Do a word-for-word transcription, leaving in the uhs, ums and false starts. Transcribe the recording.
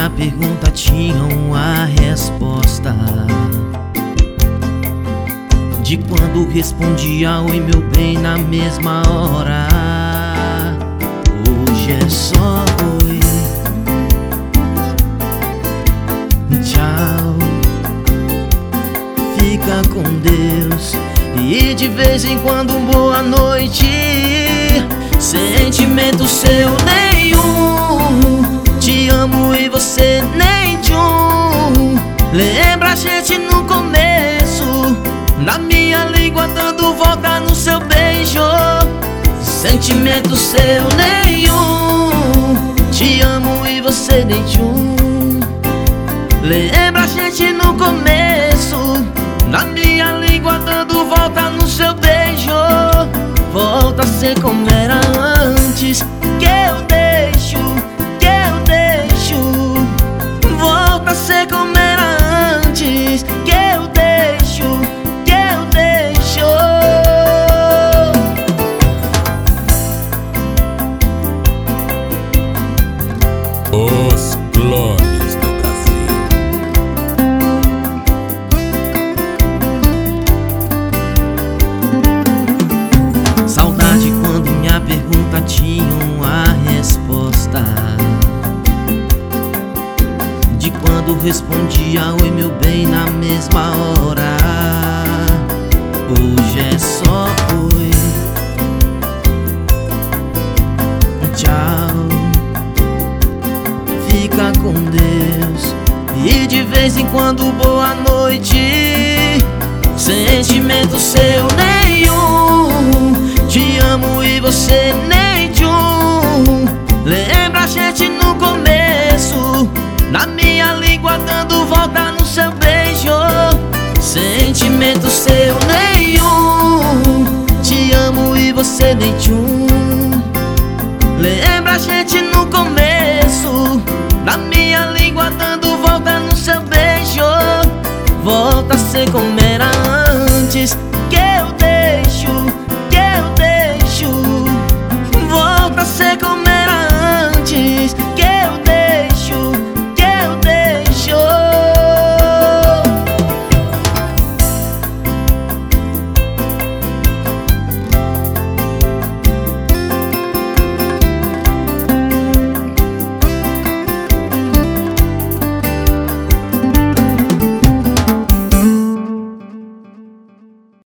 minha pergunta tinha uma resposta. De quando respondia oi meu bem na mesma hora. Hoje é só oi, tchau, fica com Deus. E de vez em quando boa noite. Sentimento seu nenhum, te amo e você nem tchum. Lembra a gente no começo, na minha língua dando volta no seu beijo. Sentimento seu nenhum, te amo e você nem tchum. Lembra a gente no começo, na minha língua dando volta no seu beijo. Volta a ser como era antes, que eu deixo, que eu deixo. Volta a ser como era antes, que eu deixo, que eu deixo. Os clones do Brasil. Saudade quando minha pergunta tinha uma resposta. De quando respondia oi meu bem na mesma hora. Hoje é só oi, tchau, fica com Deus. E de vez em quando boa noite. Sentimento seu nenhum, te amo e você nem tchum.